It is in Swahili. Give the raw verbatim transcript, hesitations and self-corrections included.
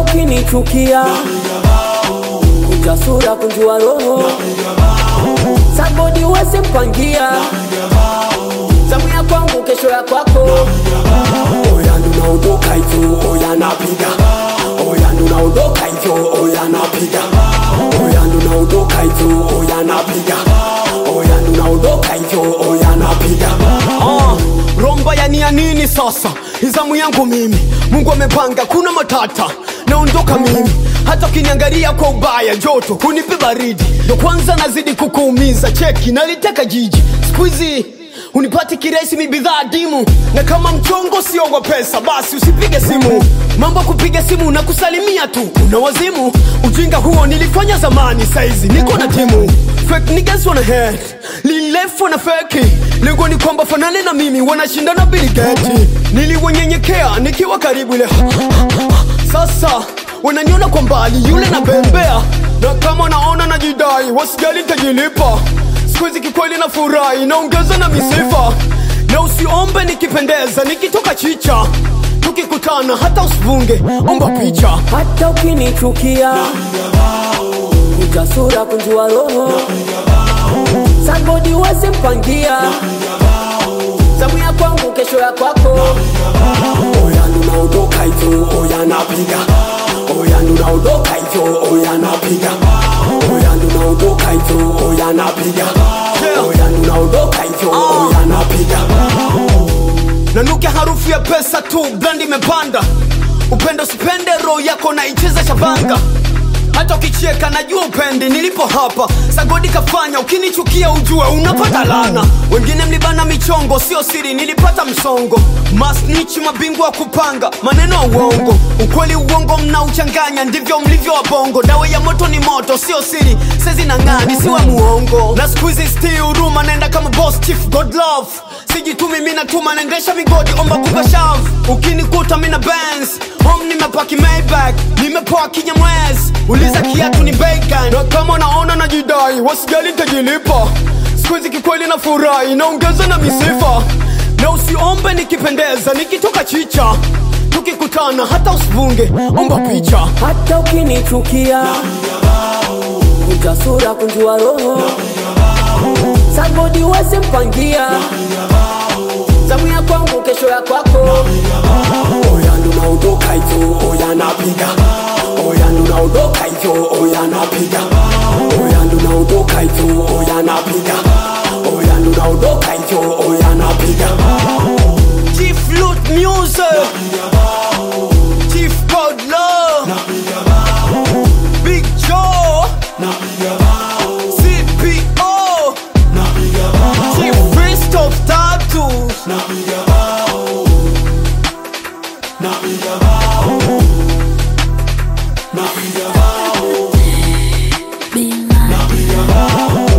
hata ukinichukia kunja sura kunjua roho Sagodi uweze mpangia zamu ya kwangu kesho ya kwako Oya ndo naondoka hivyo oya napiga Oya ndo naondoka hivyo oya napiga Oya ndo naondoka hivyo oya napiga Oya ndo naondoka hivyo oya napiga Ah, romba ya nia nini sasa? Izamu yangu mimi, Mungu amepanga kuna matata. Naondoka mimi, hata ukiniangalia kwa ubaya joto hunipe baridi. Ndo kwanza nazidi kukuumiza cheki naliteka jiji. Squeezy unipati kiresi mi bidhaa dimu. Na kama mchongo sio wa pesa basi usipige simu. Mambo kupiga simu na kusalimia tu una wazimu. Ujinga huo nilifanya zamani saizi niko na timu. Fake niggas wanna hate, lean left wanna fake. Lengo ni kwamba fanane na mimi wanashinda na Bill Gates. Niliwanyenyekea nikiwa karibu ile. Sasa wananiona kwa mbali yule na bembea. Na kama naona najidai wasijali tajilipa. Squeezy kikweli na furahi naongeza na misifa. Na usiombe nikipendeza nikitoka chicha. Tukikutana hata usivunge omba picha. Hata ukinichukia kunja sura kunjua roho Sagodi uweze mpangia zamu ya kwangu kesho ya kwako Oya ndo naondoka hivyo oya napiga Oya ndo naondoka hivyo oya napiga Oya ndo naondoka hivyo oya napiga Oya ndo naondoka hivyo oya napiga Nanukia harufu ya pesa tu brand imepanda. Upendo sipende roho yako na icheza shabanga. Hata ukicheka najua upendi nilipo hapa. Sagodi kafanya ukinichukia ujue unapata lana. Wengine mlibana michongo sio siri nilipata msongo. Masnitch mabingwa wa kupanga maneno ya uongo. Ukweli uongo mnauchanganya ndivyo mlivyo wabongo. Dawa ya moto ni moto sio siri sezi na ngani siwa muongo. Na squeezy still huruma naenda kama boss chief God love. Sijitumi mina tuma naendesha migodi omba kukashavu. Ukinikuta mina Benz home nimepaki Maybach. Nimepoa Kinyamwezi uliza kiatu ni bacon. Na kama naona najidai wasijali tajilipa. Squeezy kikweli na furahi naongeza na misifa. Na usiombe nikipendeza nikitoka chicha. Tukikutana hata usivunge omba picha. Hata ukinichukia kunja sura kunjua roho Sagodi uweze mpangia zamu ya kwangu kesho ya kwako Oya ndo naondoka hivyo oya napiga Oya ndo naondoka hivyo oya napiga Oya ndo naondoka hivyo oya napiga Oya ndo naondoka hivyo oya napiga Chief Loot Music Chief God Love Big Joe C P O Chief Christoph Tattoos Be mine.